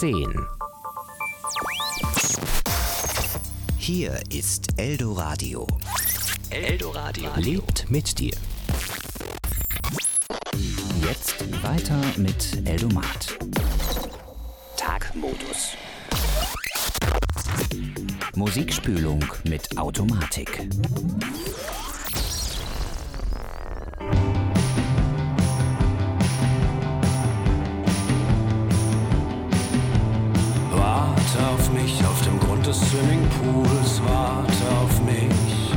10. Hier ist Eldoradio. Eldoradio lebt mit dir. Jetzt weiter mit Eldomat. Tagmodus. Musikspülung mit Automatik. Warte auf mich auf dem Grund des Swimmingpools, warte auf mich.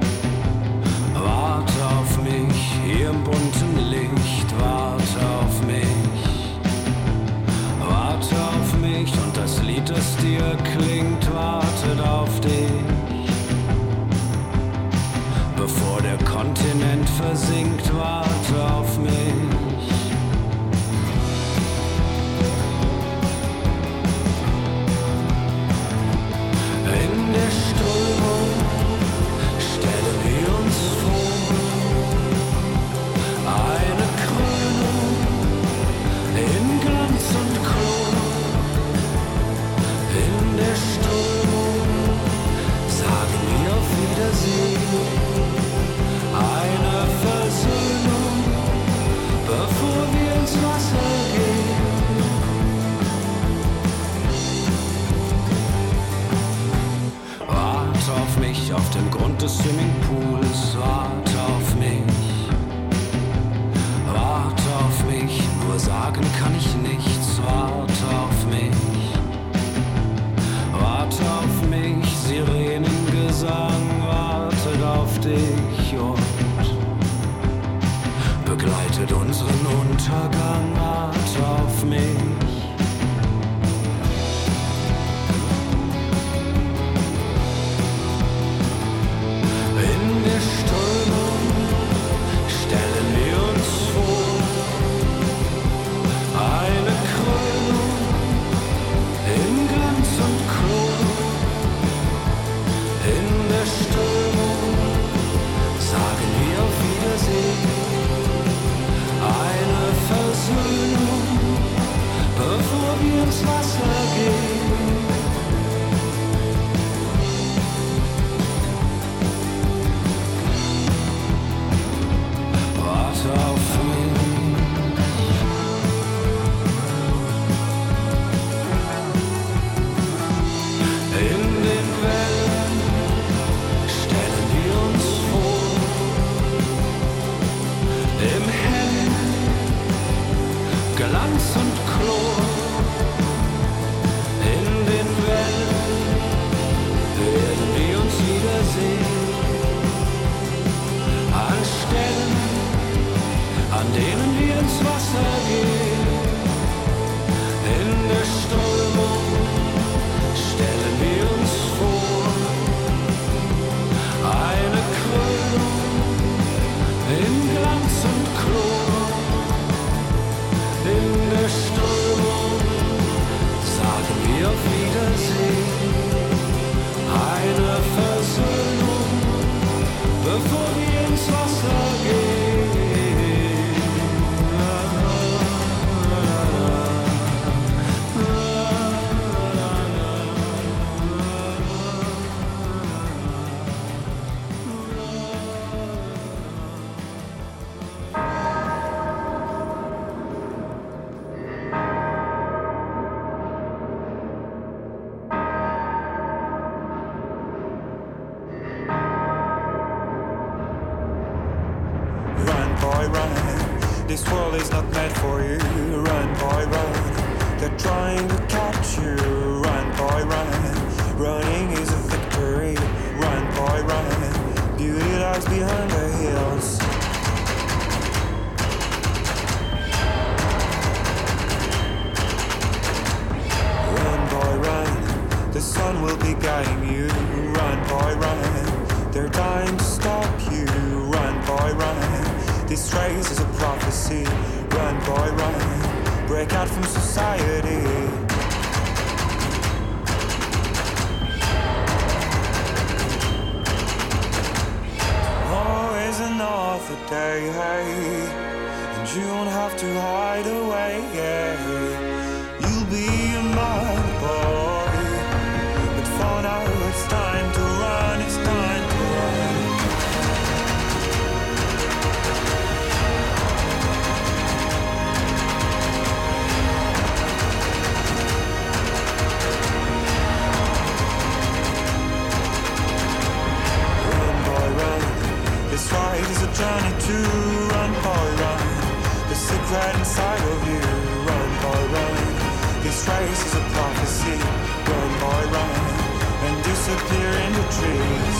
Warte auf mich hier im bunten Licht, warte auf mich. Warte auf mich und das Lied, das dir klingt, wartet auf dich. Bevor der Kontinent versinkt, warte auf mich. In der Strömung stellen wir uns vor, eine Krönung in Glanz und Chrom. In der Strömung sagen wir auf Wiedersehen, eine Versöhnung, bevor wir ins Wasser gehen. Warte auf mich auf dem Grund des Swimmingpools, warte auf mich. Warte auf mich, nur sagen kann ich nichts, warte auf mich. Warte auf mich, Sirenengesang wartet auf dich und begleitet unseren Untergang, warte auf mich. In der Strömung stellen wir uns vor, eine Krönung in Glanz und Chrom. In der Strömung sagen wir auf Wiedersehen, eine Versöhnung, bevor wir ins Wasser gehen. Warte auf mich. In den Wellen stellen wir uns vor, im hellen Glanz und Chlor. In den Wellen werden wir uns wiedersehen, an Stellen, an denen wir ins Wasser gehen. In der Strömung stellen wir uns vor, eine Krönung in Glanz und Chrom. In der Strömung sagen wir auf Wiedersehen, eine Versöhnung, bevor wir ins Wasser gehen. Run, boy, run. This world is not meant for you. Run, boy, run. They're trying to catch you. Run, boy, run. Running is a victory. Run, boy, run. Beauty lies behind the hills. Run, boy, run. The sun will be guiding you. Run, boy, run. They're dying to stop you. Run, boy, run. This race is a prophecy. Run, boy, run. Break out from society. Oh, is another day, hey, and you don't have to hide away, yeah. You'll be in my boy. But for now it's time to run, it's time to run. Run boy run, this ride is a journey to run boy run. The secret inside of you, run boy run. This race is a prophecy, run boy run, and disappear in the trees.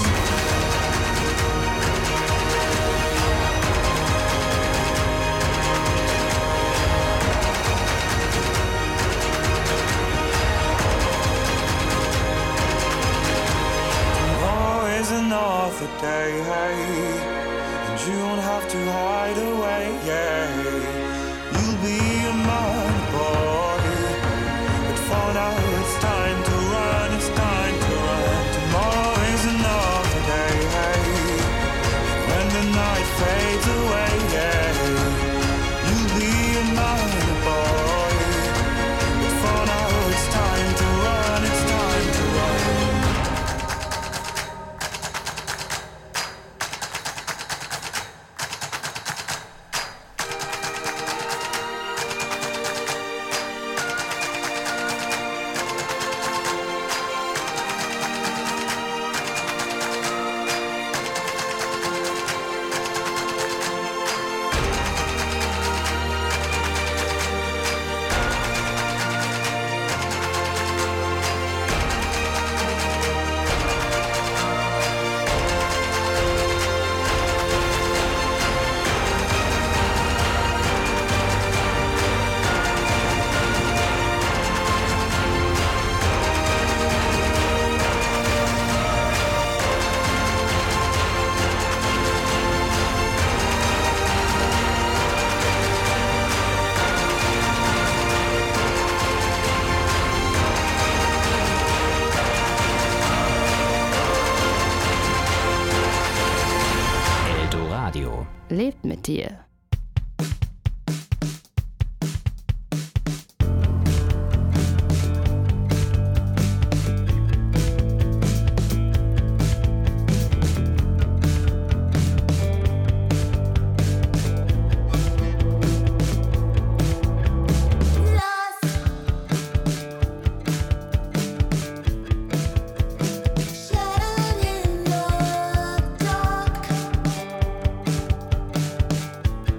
Tomorrow is another day, hey, and you won't have to hide away, yeah. You'll be a man, boy, but for now it's time to run, it's time to run. Tomorrow is another day, hey, when the night fades away, yeah. You'll be a man, boy, but for now it's time to run, it's time to run. Eldoradio. Lebt mit dir. Shadowed in the dark.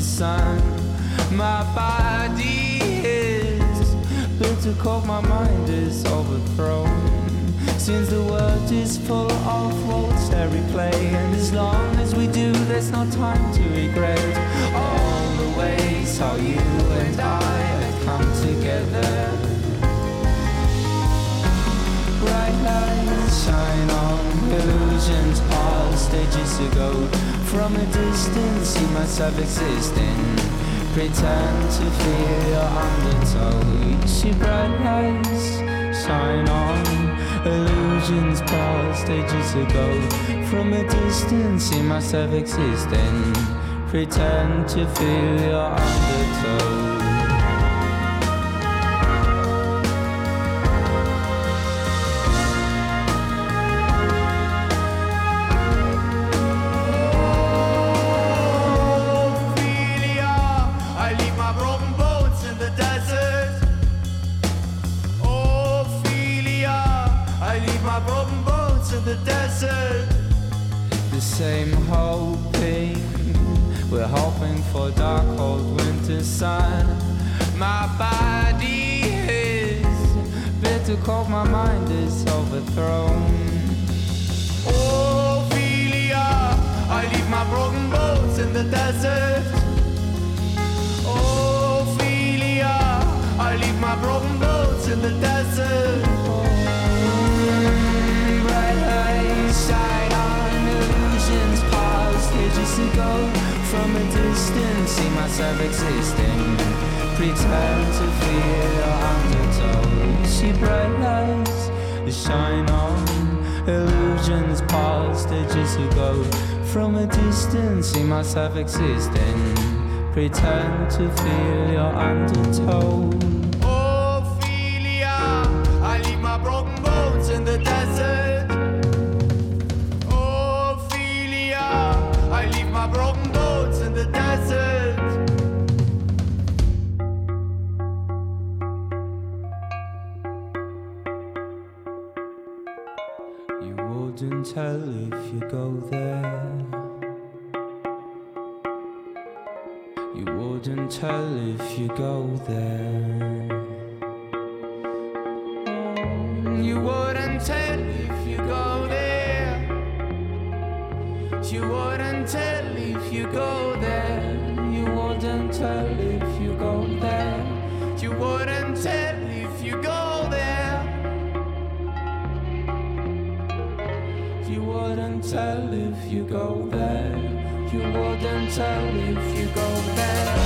sun. My body is bitter cold, my mind is overthrown. Since the world is full of waltz every play, and as long as we do, there's no time to regret all the ways how you and I have come together. Bright lights shine on illusions past ages ago. From a distance, see myself existing. Pretend to feel your undertow. You see bright lights shine on illusions past ages ago. From a distance, see myself existing. Pretend to feel your undertow. The same hoping, we're hoping for dark cold winter sun. My body is bitter cold, my mind is overthrown. Ophelia, I leave my broken bones in the desert. Ophelia, I leave my broken bones in the desert. Bright lights shine on illusions past ages ago. From a distance, see myself existing. Pretend to feel your undertow. See bright lights shine on illusions past ages ago. From a distance, see myself existing. Pretend to feel your undertow. Ophelia, I leave my broken bones in the desert. Ophelia, I leave my broken bones in the desert. You wouldn't tell if you go there. You wouldn't tell if you go there. You wouldn't tell if you go there. You wouldn't tell if you go there. You wouldn't tell if you go there. You wouldn't tell if you go there. You wouldn't tell if you go there. You wouldn't tell if you go there.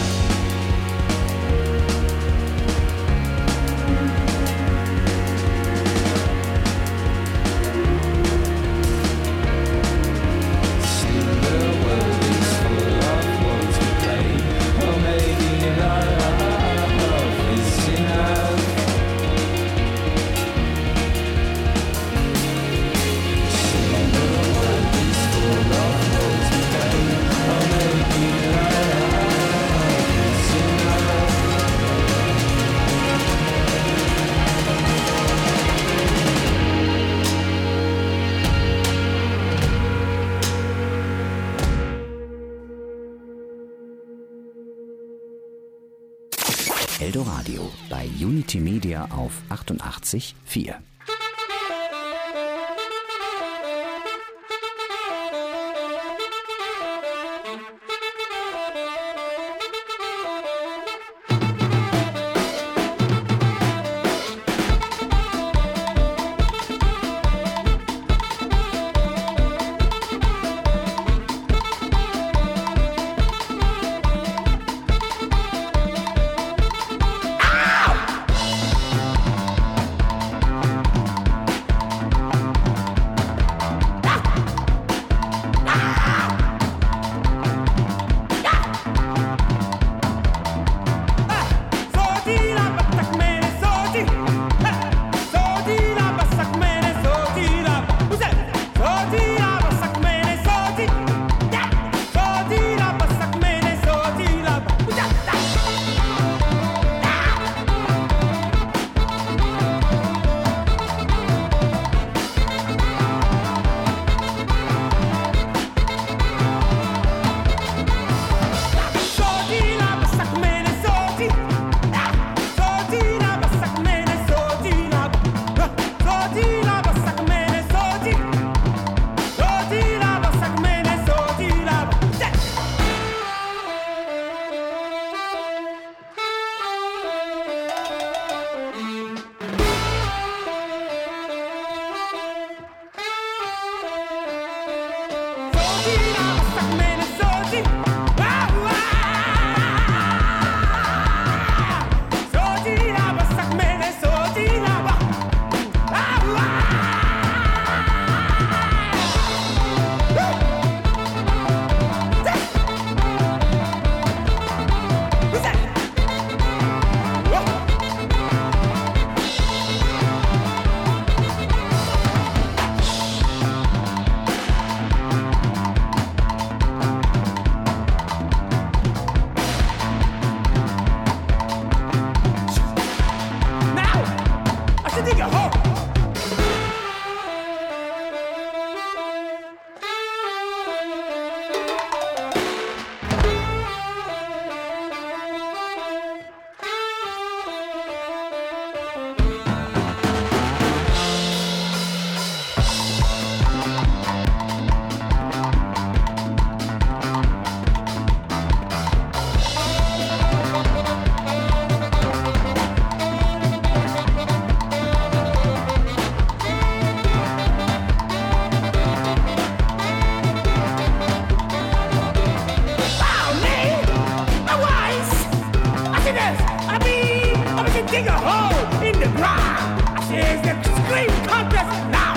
Eldoradio bei Unity Media auf 88,4. it to scream contest now.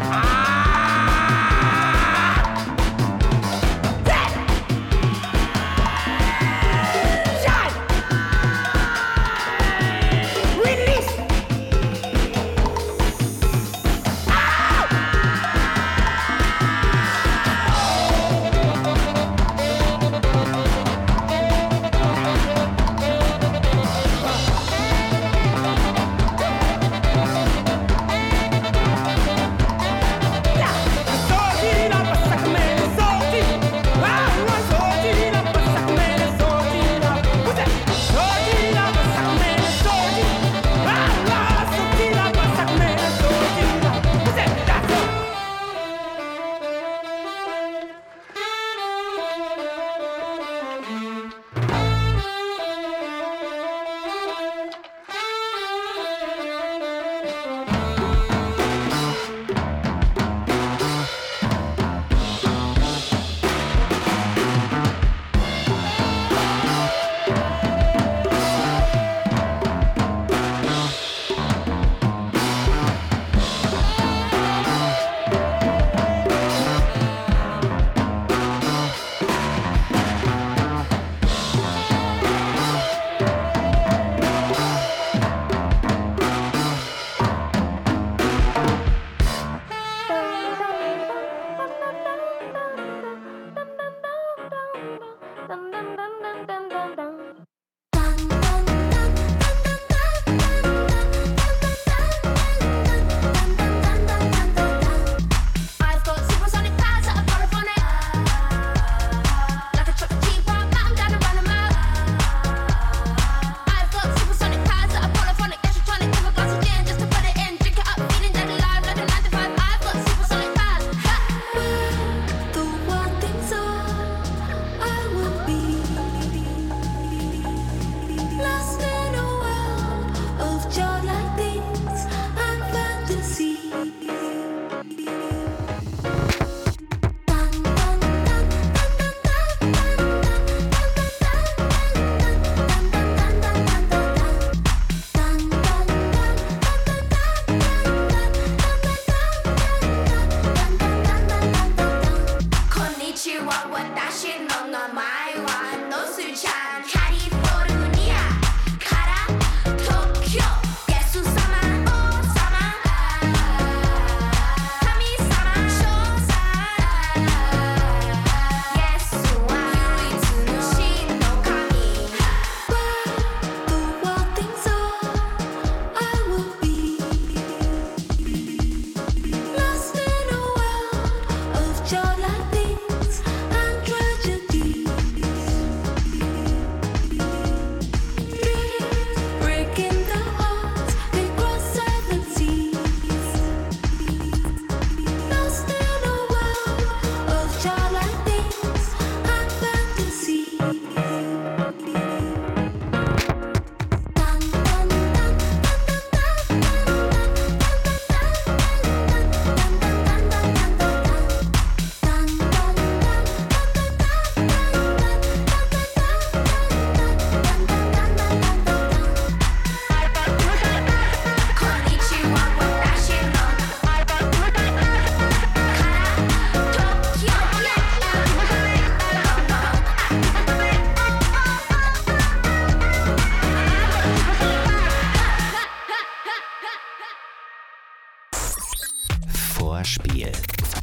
Vorspiel.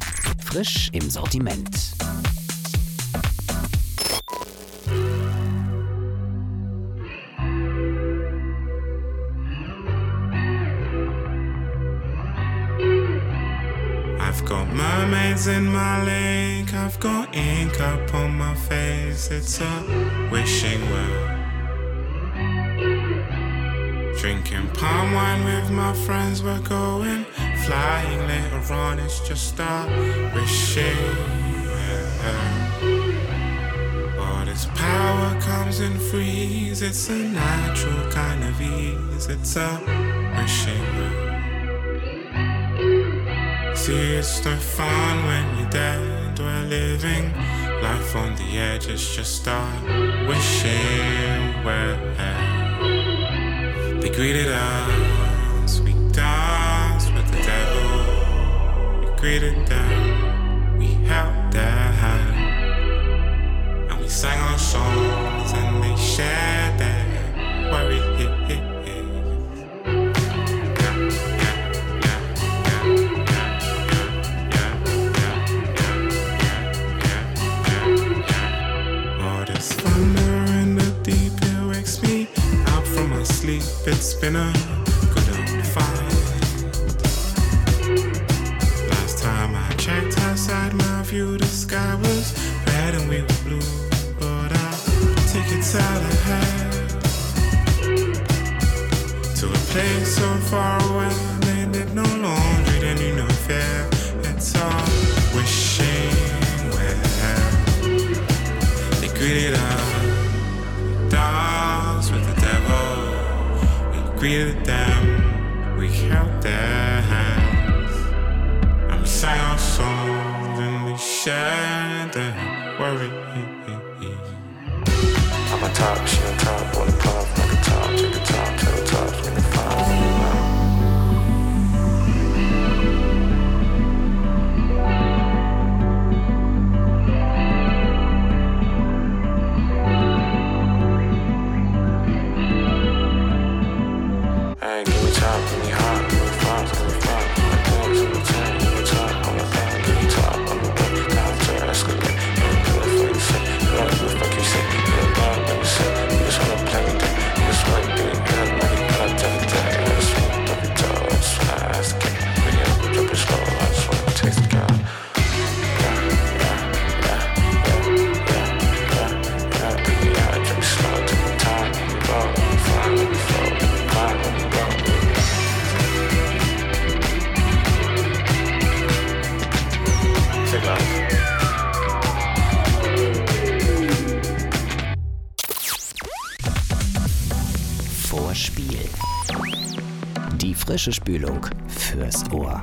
Frisch im Sortiment. I've got mermaids in my lake, I've got ink up on my face, it's a wishing well. Drinking palm wine with my friends, we're going flying later on, it's just a wishing well. But its power comes in threes, it's a natural kind of ease, it's a wishing well. See, it's no fun when you're dead, we're living life on the edge, it's just a wishing well. They greeted us, we danced, greeted them, we held their hand, and we sang our songs and they shared their worries. Sleep, it's been a good old fight. Last time I checked outside my view, the sky was red and we were blue. But our tickets out ahead to a place so far away. They did no laundry, they knew no fear. It's all wishing well. They greeted us, dogs with the devil. Greeted them, we held their hands, and we sang our songs and we shared their worries. I'm a top, she on top, wanna pop like a top, take a top, to the top, give me five. Vorspiel. Die frische Spülung fürs Ohr.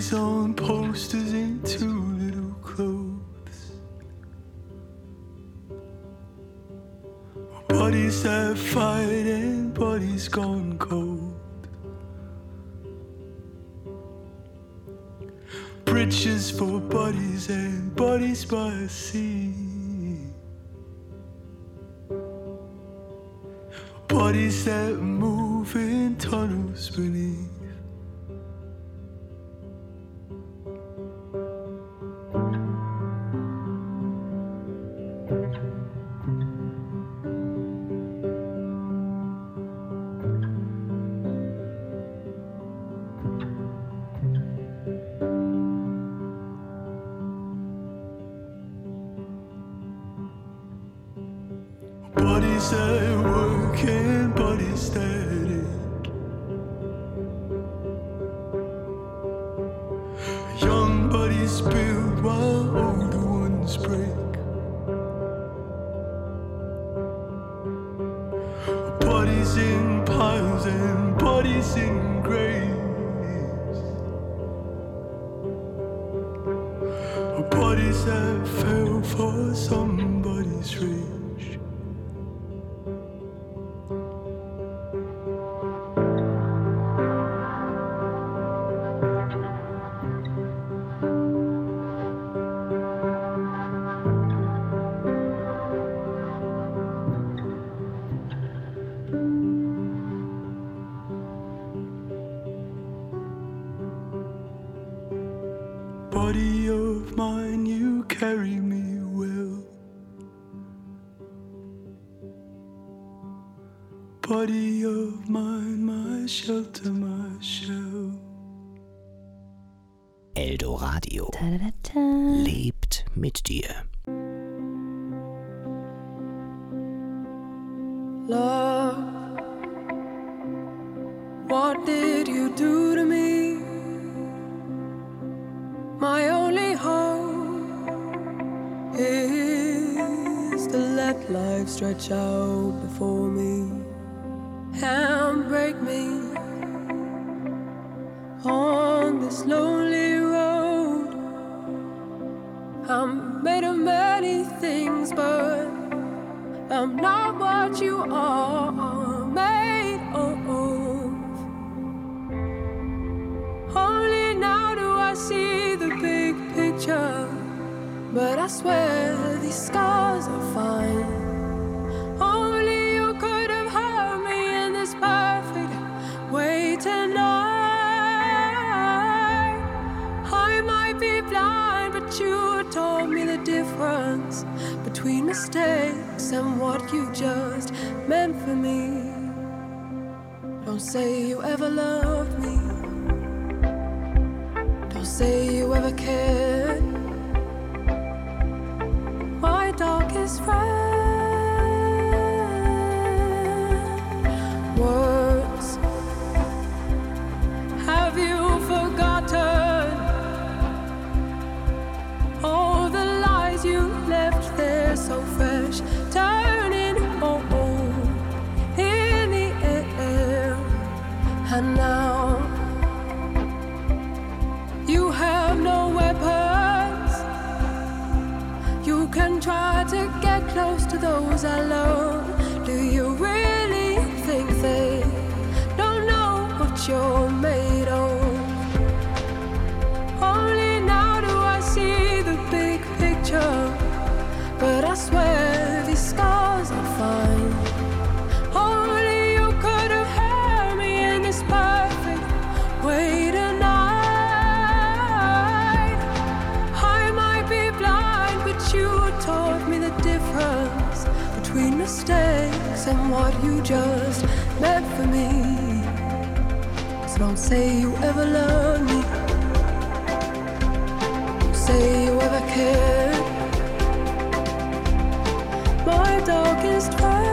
Bodies on posters in too little clothes. Bodies that fight and bodies gone cold. Bridges for bodies and bodies by the sea. Bodies that move in tunnels beneath. Bodies that work and bodies that ache. Young bodies build while older ones break. Bodies in piles and bodies in graves. Bodies that fell for somebody's rage. Body of mine, you carry me well. Body of mine, my shelter, my shell. Eldoradio lebt mit dir. Love, what did you do to me? My only hope is to let life stretch out before me and break me on this lonely road. I'm made of many things, but I'm not what you are made of. Only now do I see the big picture, but I swear these scars are fine. Only you could have hurt me in this perfect way tonight. I might be blind, but you taught me the difference between mistakes and what you just meant for me. Don't say you ever loved me. Don't say you ever cared. My darkest friend. Words, have you forgotten all the lies you left there so fresh, turning in the air? And now you have no weapons. You can try to get close to those I love. Do you really think they don't know what you're made of? Only now do I see the big picture, but I swear these scars are fine. Only you could have held me in this perfect way tonight. I might be blind, but you taught me the difference between mistakes and what you just meant for me. So don't say you ever loved me. Don't say you ever cared. My darkest friend.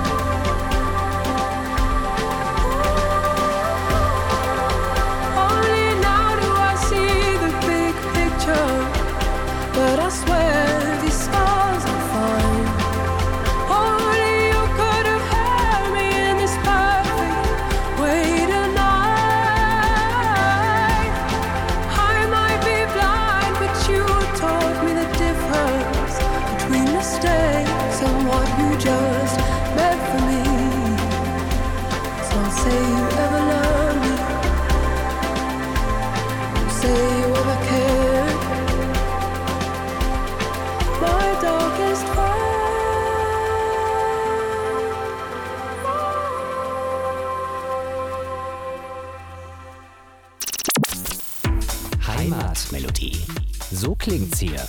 Only but I swear these scars are fine. Only you could have held me in this perfect way tonight. I might be blind, but you taught me the difference between mistakes and what you just meant for me. So don't say you ever loved me. Don't say you ever cared. My darkest Heimatmelodie. So klingt's hier.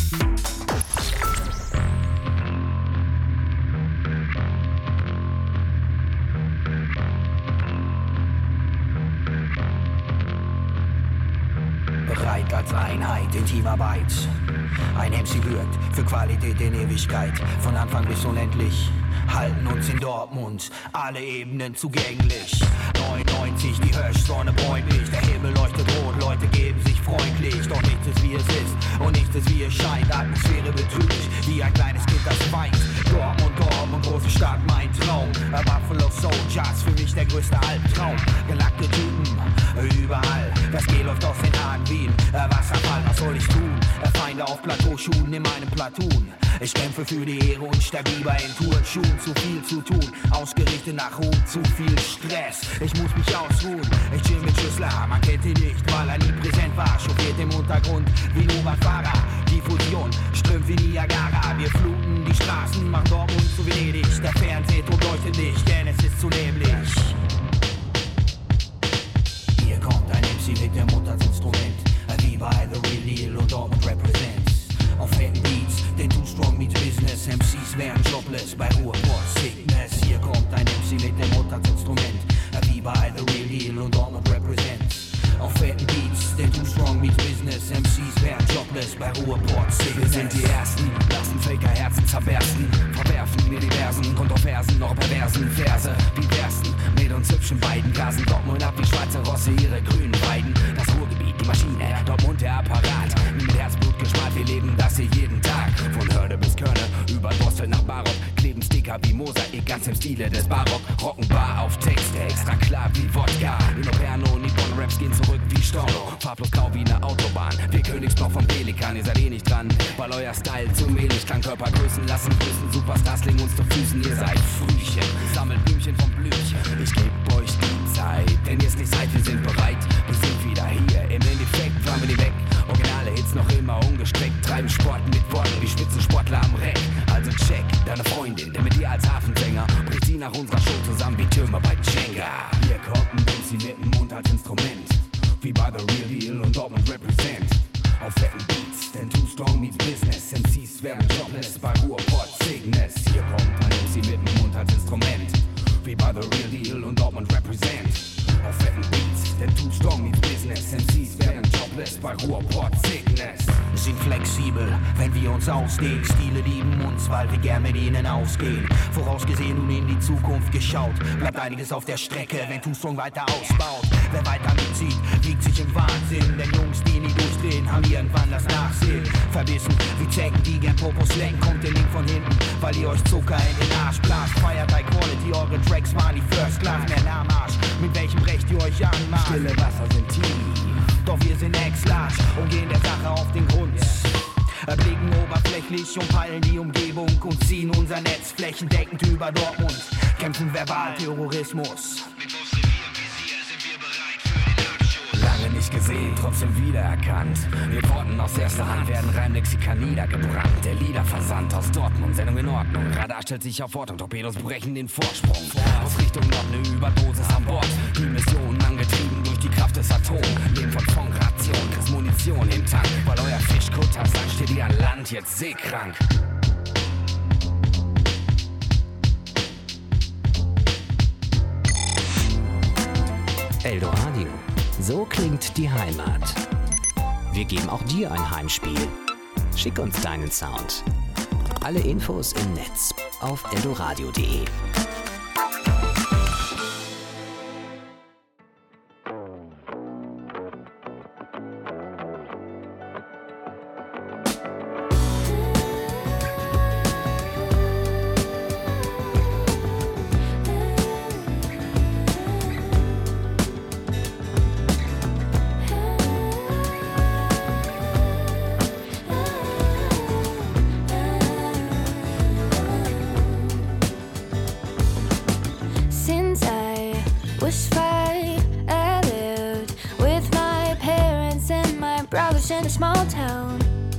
Bereit als Einheit in Teamarbeit. Ein MC wirkt für Qualität in Ewigkeit. Von Anfang bis unendlich halten uns in Dortmund alle Ebenen zugänglich. 99, die Höchstsonne bräunlich. Der Himmel leuchtet rot, Leute geben sich freundlich. Doch nichts ist wie es ist und nichts ist wie es scheint. Atmosphäre betrüglich, wie ein kleines Kind, das weint. Dortmund, große Stadt, mein Traum. A Buffalo Soldiers, für mich der größte Albtraum. Gelackte Typen, überall. Das G läuft aus den Haaren wie ein Wasserfall. Was soll ich tun? Feinde auf Plateauschuhen in meinem Platoon. Ich kämpfe für die Ehre und steig lieber in Turnschuhen. Zu viel zu tun, ausgerichtet nach Ruhm. Zu viel Stress, ich muss mich ausruhen. Ich chill mit Schüssler, man kennt ihn nicht, weil er nie präsent war. Chauffiert im Untergrund wie Nova-Fahrer. Die Fusion strömt wie Niagara. Wir fluten die Straßen, machen Dortmund zu Venedig. Der Fernsehturm leuchtet nicht, denn es ist zu nämlich. Hier kommt ein MC mit dem Mundhartsinstrument, wie bei The Real Deal und Dortmund Represents. Auf fetten Beats, denn Too Strong meets Business. MCs wären jobless bei Ruhrport Sickness. Hier kommt ein MC mit dem Mundhartsinstrument, wie bei The Real Deal und Dortmund Represents. Auf fetten Beats, denn Too Strong meets Business. MCs wären jobless bei Ruhrport Sickness. Wir sind die Ersten, lassen Faker Herzen zerbersten. Verwerfen mir diversen, Kontroversen, noch perversen Verse. Die Versen mit uns hübschen beiden gasen Dortmund ab wie Schweizer Rosse ihre grünen Weiden. Das Ruhrgebiet, die Maschine, Dortmund der Apparat. Mit Herzblut gespart, wir leben das hier jeden Tag. Von Hörde bis Körne, über Drossel nach Barock. Kleben Sticker wie Mosaik, ganz im Stile des Barock. Rocken Bar auf Texte, extra klar wie Wodka. Inferno, Nippon Raps gehen zurück wie Storno. Farblos grau wie ne Autobahn. Wir Königsblock vom Pelikan, ihr seid eh nicht dran. Weil euer Style zu mehlig klang. Körpergrößen lassen grüßen. Superstars legen uns zu Füßen. Ihr seid Frühchen, sammelt Blümchen vom Blümchen. Ich geb euch die Zeit, denn ihr es nicht seid, wir sind bereit. Wir sind wieder hier, im Endeffekt fahren wir die weg. Originale Hits noch immer ungestreckt. Treiben Sport mit Worten wie Spitzensportler am Reck. Also check deine Freundin, denn mit dir als Hafensänger bricht sie nach unserer Show zusammen wie Türme bei Jenga. Hier kommt ein MC mit dem Mundhartsinstrument, wie bei The Real Deal und Dortmund Represent. Auf fetten Beats, denn Too Strong meets Business. MCs werden jobless bei Ruhrport Sickness. Hier kommt ein MC mit dem Mundhartsinstrument, wie bei The Real Deal und Dortmund Represent. Auf fetten Beats, denn Too Strong meets Business. MCs werden jobless bei Ruhrport Sickness. Sind flexibel, wenn wir uns ausdehnen. Stile lieben uns, weil wir gern mit ihnen ausgehen. Vorausgesehen und in die Zukunft geschaut. Bleibt einiges auf der Strecke, wenn Too Strong weiter ausbaut. Wer weiter mitzieht, wiegt sich im Wahnsinn. Denn Jungs, die nie durchdrehen, haben irgendwann das Nachsehen. Verbissen, wie Zecken, die gern Popos lenken. Kommt der Link von hinten, weil ihr euch Zucker in den Arsch blast. Feiert High Quality, eure Tracks waren die First Class. Mehr Nahmarsch, mit welchem Recht ihr euch anmacht. Stille Wasser sind tief, doch wir sind ex-large und gehen der Sache auf den Grund. Blicken oberflächlich und peilen die Umgebung und ziehen unser Netz flächendeckend über Dortmund. Kämpfen Verbalterrorismus. Lange nicht gesehen, trotzdem wiedererkannt. Wir Worten aus erster Hand werden Reimlexiker niedergebrannt. Der Liederversand aus Dortmund, Sendung in Ordnung. Radar stellt sich auf Ortung, Torpedos brechen den Vorsprung. Aus Richtung Nord eine Überdosis an Bord. Die Mission angetrieben durch die Kraft des Atoms. Leben von Funkration, kriegst Munition im Tank. Weil euer Fischkutter sagt, steht ihr an Land jetzt seekrank. Eldoradio. So klingt die Heimat. Wir geben auch dir ein Heimspiel. Schick uns deinen Sound. Alle Infos im Netz auf eldoradio.de. house in a small town.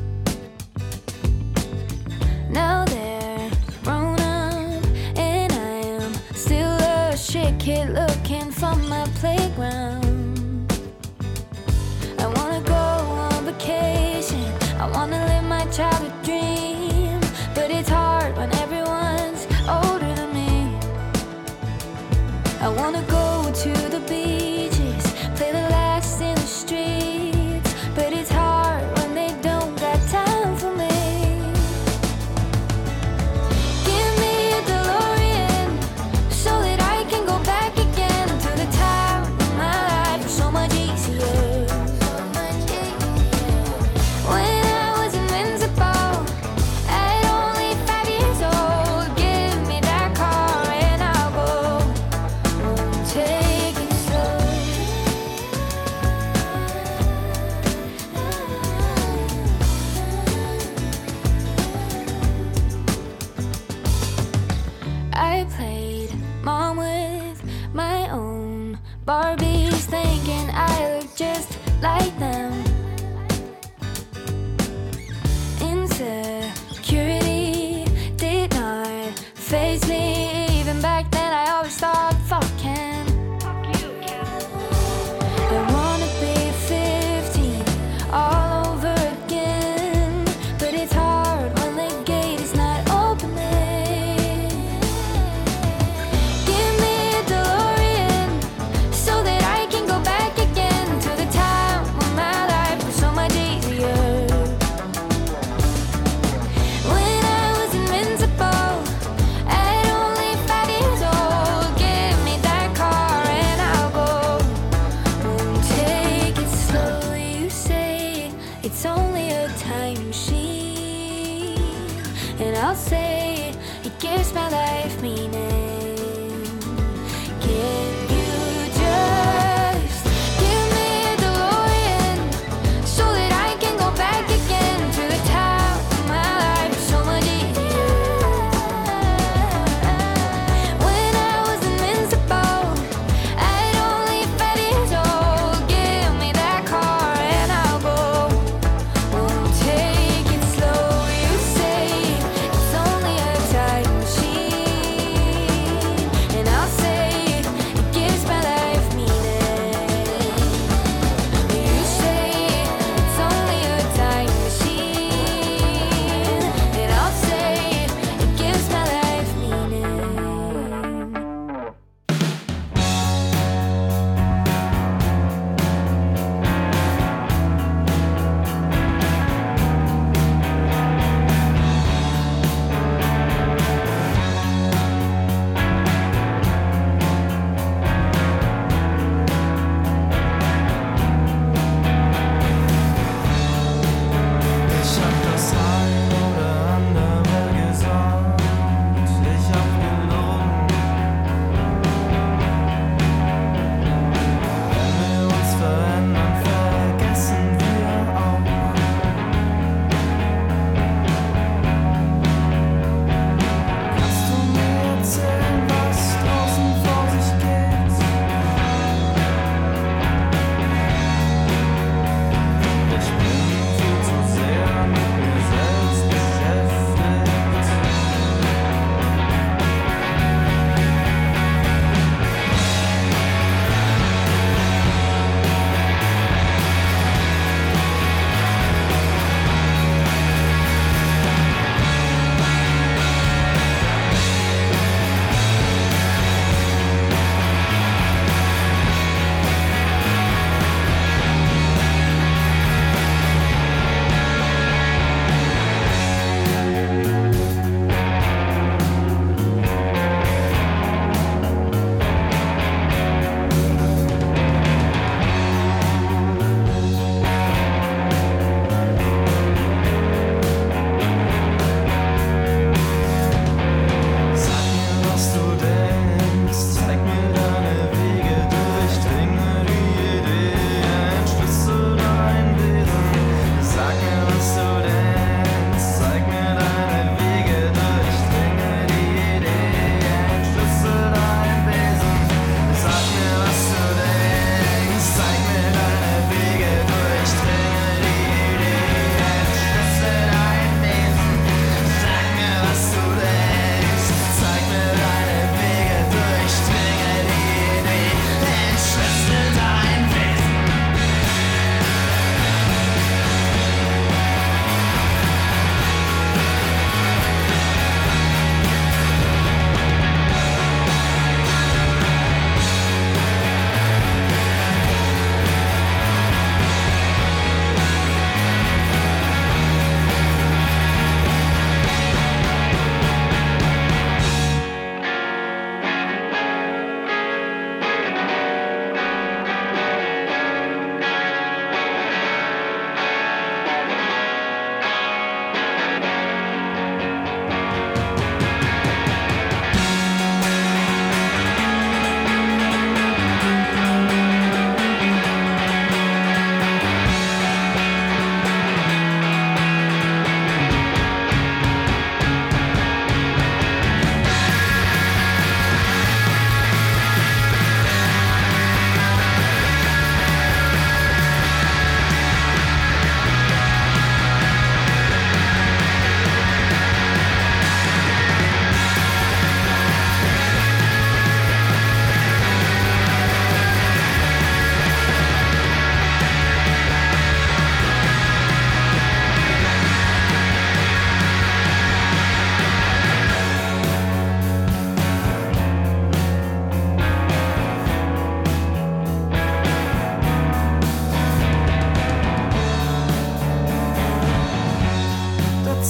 Now they're grown up, and I am still a shit kid looking for my playground. I wanna go on vacation, I wanna live my childhood dream, but it's hard when everyone's older than me. I wanna go to the beaches, play the last in the streets, but it's hard when they don't got time for me. Give me a DeLorean so that I can go back again to the time when my life was so much easier. When I was invincible at only 5 years old, give me that car and I'll go. Take it slow. I played mom with my own Barbies, thinking I look just like them. Insecurity did not faze me. Even back then I always thought, fuck Ken. I wanna be 15 all over again, but it's hard when the gate is not opening. Give me a DeLorean so that I can go back again to the time when my life was so much easier. When I was invincible at only 5 years old, give me that car and I'll go. Take it slow, you say it's only a time machine, and I'll say it gives my life meaning. Can you just give me a DeLorean so that I can go back again to the time when my life was so much easier? When I was invincible at only 5 years old, give me that car and I'll go. Won't take it slow, you say it's only a time machine,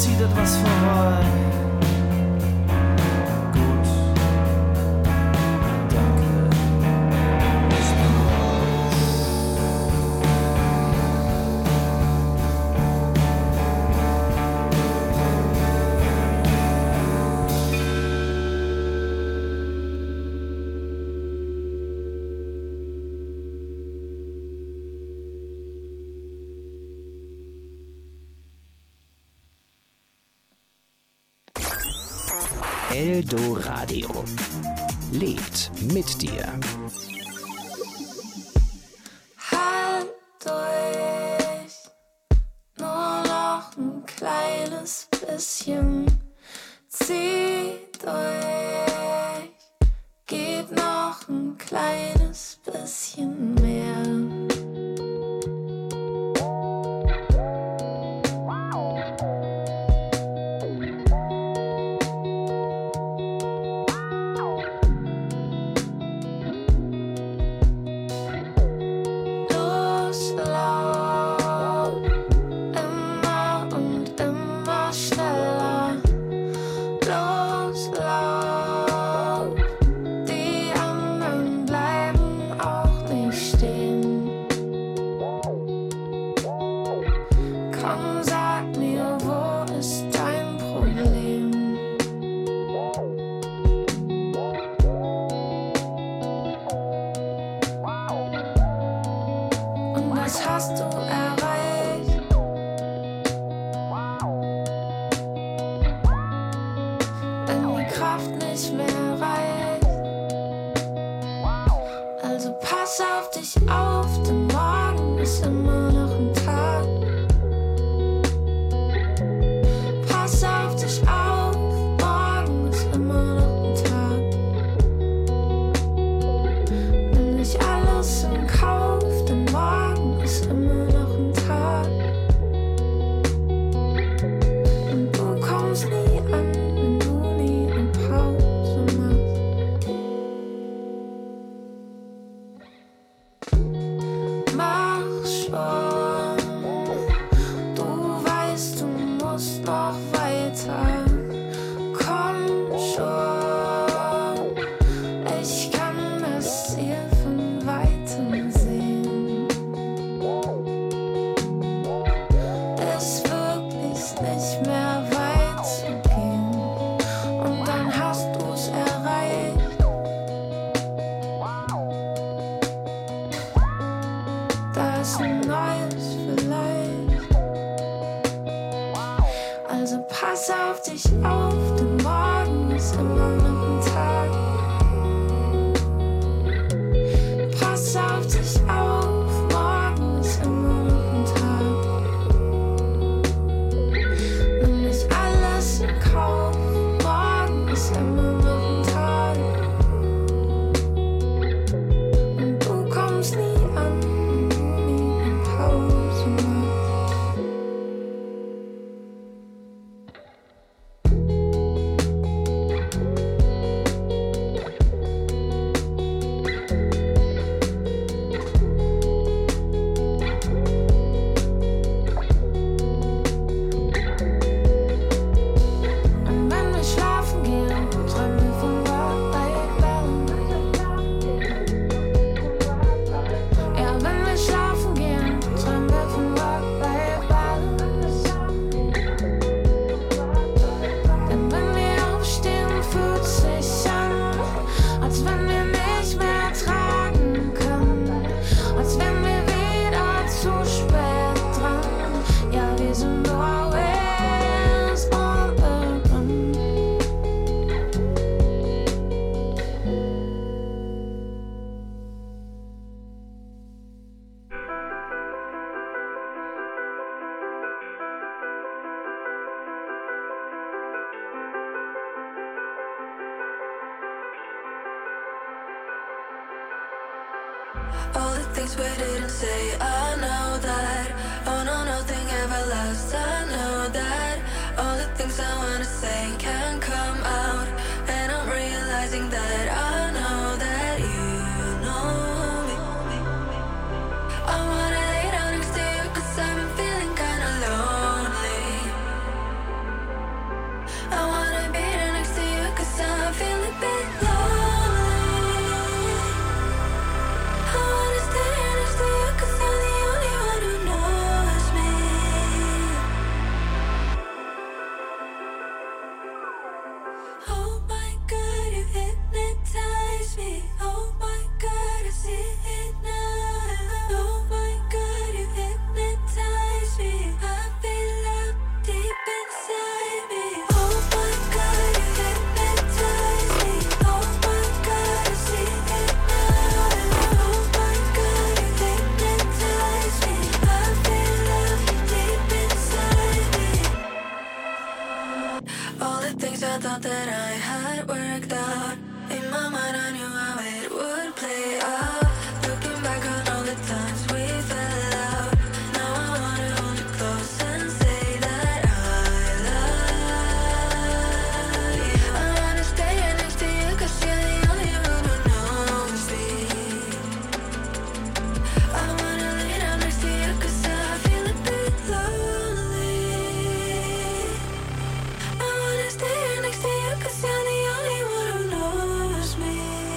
zieht etwas vorbei. Gut, danke, ich bin raus. Eldoradio lebt mit dir. Halt durch, nur noch ein kleines bisschen. Zieh durch, gib noch ein kleines bisschen mehr. All the things we didn't say, I know that. Oh no, nothing ever lasts, I know that. All the things I wanna say can't come out, and I'm realizing that I know that you know me. I wanna lay down next to you 'cause I've been feeling kinda lonely. that I had worked out. In my mind I knew how it would play out. Looking back on all the times we fell out. Now I wanna hold you close and say that I love you. I wanna stay right next to you 'cause you're the only one who knows me. I wanna lay down next to you 'cause I feel a bit lonely. I wanna stay right next to you 'cause you're the only one who knows me.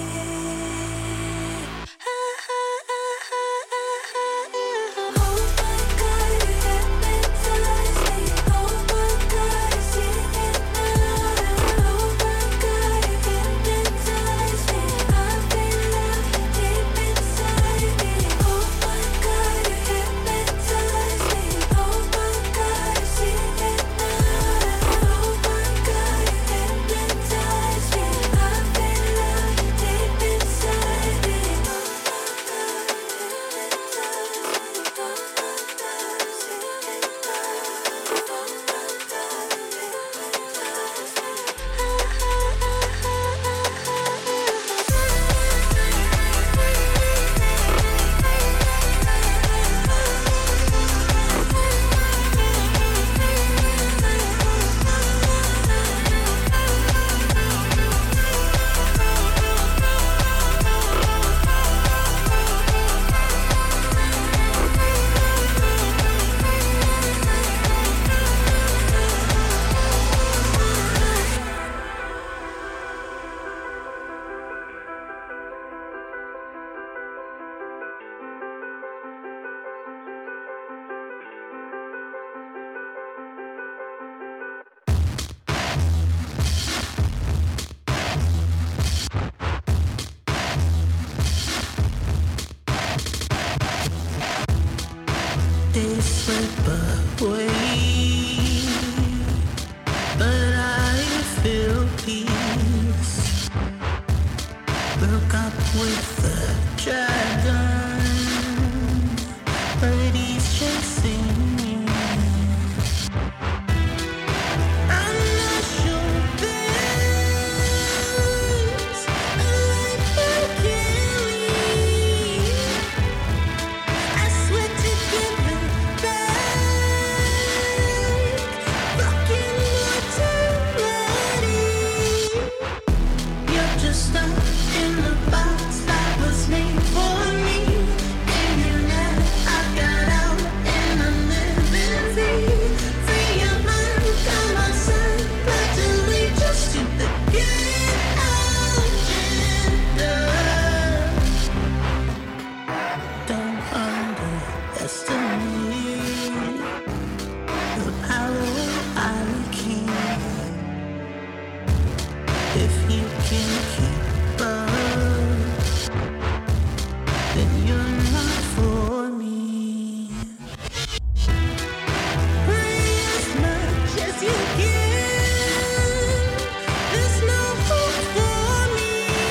They slip away, but I feel peace. Broke up with the dragon, but he's chasing me. I'm not sure there's a life I can lead. I swear to give it back, fucking mortality. You're just stuck in the box that was made for me. And you know I got out and I'm living free. Free your mind, got my side, but to leave just to the get out gender. Don't underestimate the power I can. If you can keep up, then you're not for me. Pray as much as you can. There's no hope for me.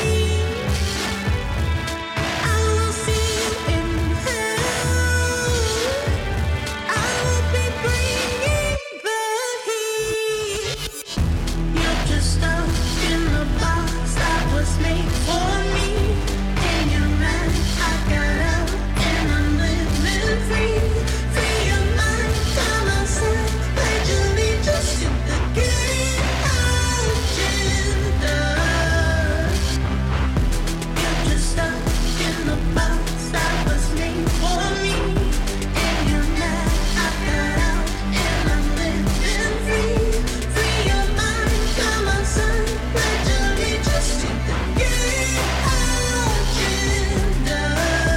I will see you in hell. I will be bringing the heat. You're just stuck in the box that was made for me. And you're right, I got out and I'm living free. Free your mind, got my side, pledge allegiance to the get out gender. You're just stuck in the box that was made for me. And you're mad, I got out and I'm living free. Free your mind, got my side, pledge allegiance to the get out gender.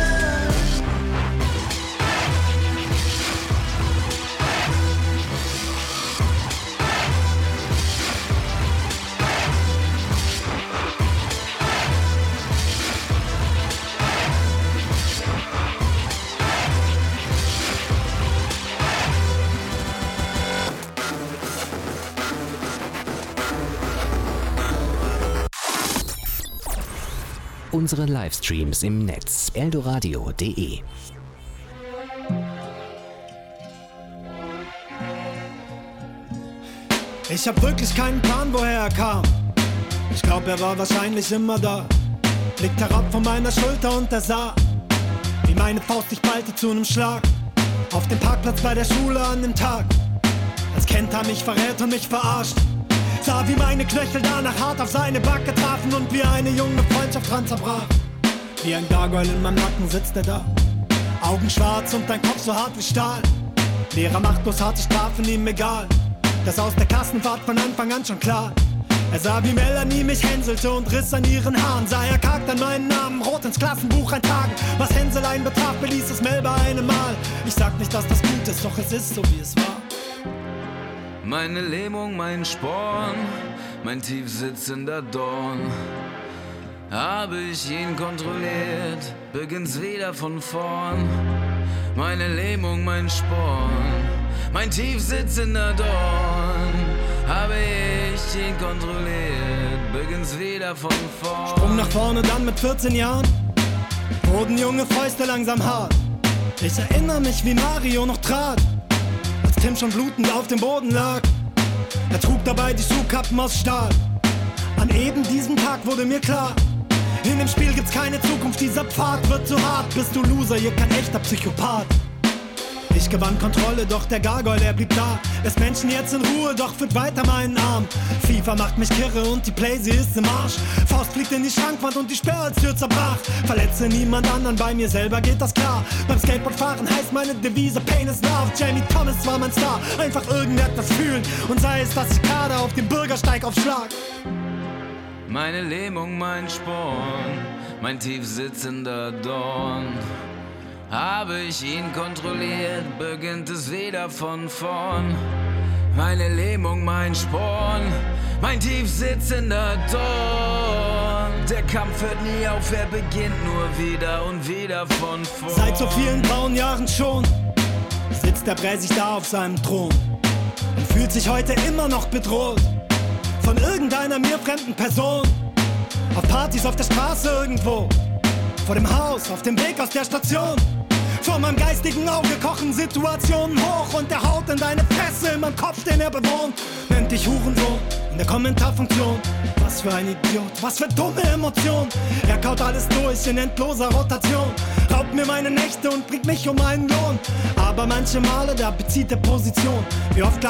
Unsere Livestreams im Netz eldoradio.de. Ich hab wirklich keinen Plan, woher er kam. Ich glaub, er war wahrscheinlich immer da. Blickt herab von meiner Schulter und er sah, wie meine Faust sich ballte zu nem Schlag. Auf dem Parkplatz bei der Schule an dem Tag, als kennt er mich verrät und mich verarscht. Sah, wie meine Knöchel danach hart auf seine Backe trafen und wie eine junge Freundschaft dran zerbrach. Wie ein Gargoyle in meinem Nacken sitzt er da, Augen schwarz und dein Kopf so hart wie Stahl. Lehrer machtlos harte Strafen, ihm egal. Das aus der Klassenfahrt von Anfang an schon klar. Er sah, wie Melanie mich hänselte und riss an ihren Haaren. Sah er kargt an meinen Namen, rot ins Klassenbuch eintragen. Was Hänselein betraf, beließ es Mel bei einem Mal. Ich sag nicht, dass das gut ist, doch es ist so, wie es war. Meine Lähmung, mein Sporn, mein tief sitzender Dorn. Habe ich ihn kontrolliert, beginnt's wieder von vorn. Meine Lähmung, mein Sporn, mein tief sitzender Dorn. Habe ich ihn kontrolliert, beginnt's wieder von vorn. Sprung nach vorne, dann mit 14 Jahren wurden junge Fäuste langsam hart. Ich erinnere mich, wie Mario noch trat, als Tim schon blutend auf dem Boden lag. Er trug dabei die Schuhkappen aus Stahl. An eben diesem Tag wurde mir klar, in dem Spiel gibt's keine Zukunft, dieser Pfad wird zu hart. Bist du Loser, hier kein echter Psychopath. Ich gewann Kontrolle, doch der Gargoyle, er blieb da. Lässt Menschen jetzt in Ruhe, doch führt weiter meinen Arm. FIFA macht mich kirre und die Play, sie ist im Arsch. Faust fliegt in die Schrankwand und die Sperrholztür zerbrach. Verletze niemand anderen, bei mir selber geht das klar. Beim Skateboardfahren heißt meine Devise Pain is Love. Jamie Thomas war mein Star, einfach irgendetwas fühlen. Und sei es, dass ich gerade auf dem Bürgersteig aufschlag. Meine Lähmung, mein Sporn, mein tief sitzender Dorn. Habe ich ihn kontrolliert, beginnt es wieder von vorn. Meine Lähmung, mein Sporn, mein tief sitzender Dorn. Der Kampf hört nie auf, er beginnt nur wieder und wieder von vorn. Seit so vielen grauen Jahren schon sitzt der Bräsig da auf seinem Thron und fühlt sich heute immer noch bedroht von irgendeiner mir fremden Person. Auf Partys, auf der Straße irgendwo, vor dem Haus, auf dem Weg aus der Station. Vor meinem geistigen Auge kochen Situationen hoch und er haut in deine Fresse in meinem Kopf, den er bewohnt. Nennt dich Hurensohn in der Kommentarfunktion. Was für ein Idiot, was für dumme Emotion. Er kaut alles durch in endloser Rotation, raubt mir meine Nächte und bringt mich um einen Lohn. Aber manche Male, da bezieht er Position. Wie oft